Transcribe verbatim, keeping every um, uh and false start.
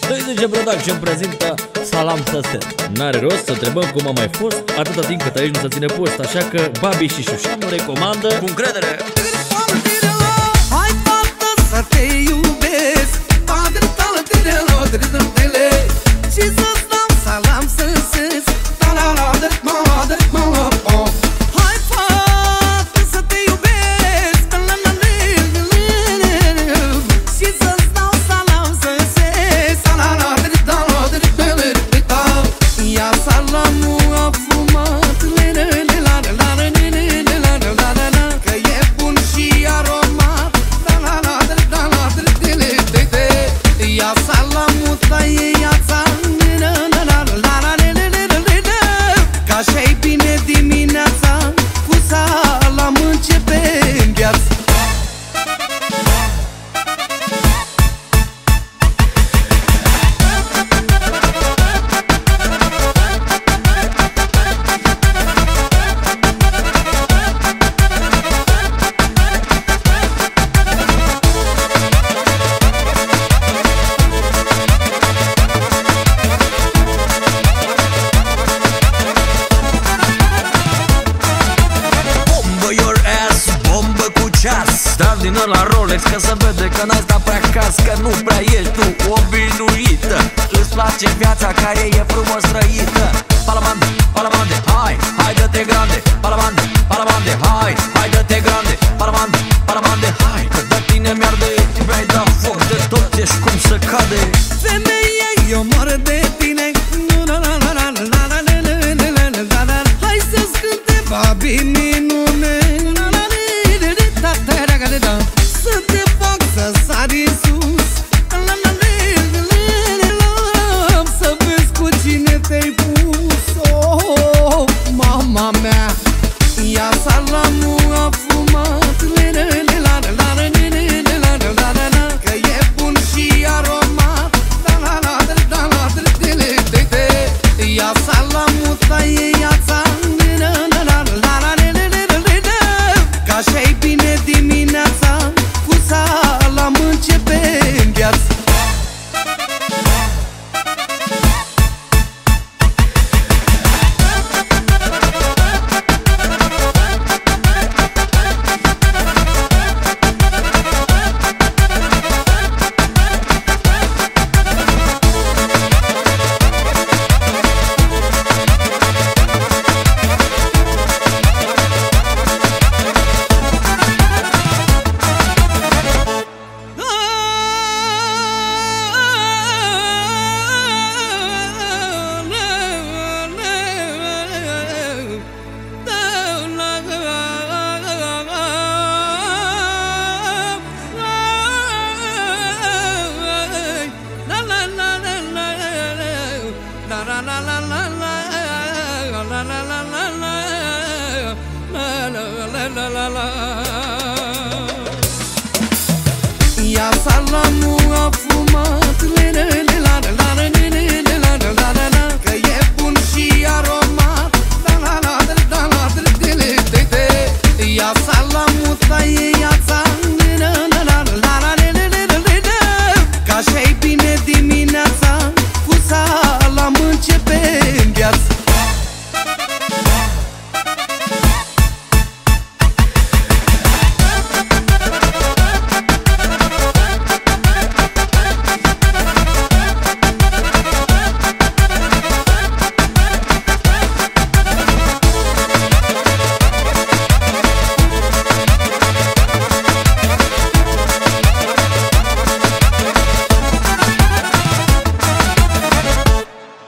treizeci Production prezintă Salam Săset. N-are rost să întrebăm cum a mai fost, atâta timp cât aici nu se ține post. Așa că Babi și Șușanu recomandă cu încredere. Hai fată să te iubesc, și să-ți dau salam Săset. Hai fată să te iubesc, și să-ți dau salam Săset. Ia salamul afumat, că e bun și aromat. Ia salamul, taie iața, că așa-i bine dimineața, cu salam începem viața. Dar din ăla Rolex, că se vede că n-ai stat pe acasă, că nu prea ești tu obișnuită. Îți place viața care e frumos trăită. Palamande, palamande, hai, hai dă-te grande. Palamande, palamande, hai, hai dă-te grande. Palamande, palamande, hai, că de tine mi-arde, mi-ai dat foc de tot, ești cum să cade. Femeie, eu mor de tine. Hai să-ți cânte Babi minune, să te fac să sari în sus, să vezi cu cine te-ai pus. Oh, mama mea, ia salamul afumat, că e bun și aromat. Ia salamul, taie iața, că așa-i bine dimineața, cu salam începem viața. Ia salamul afumat,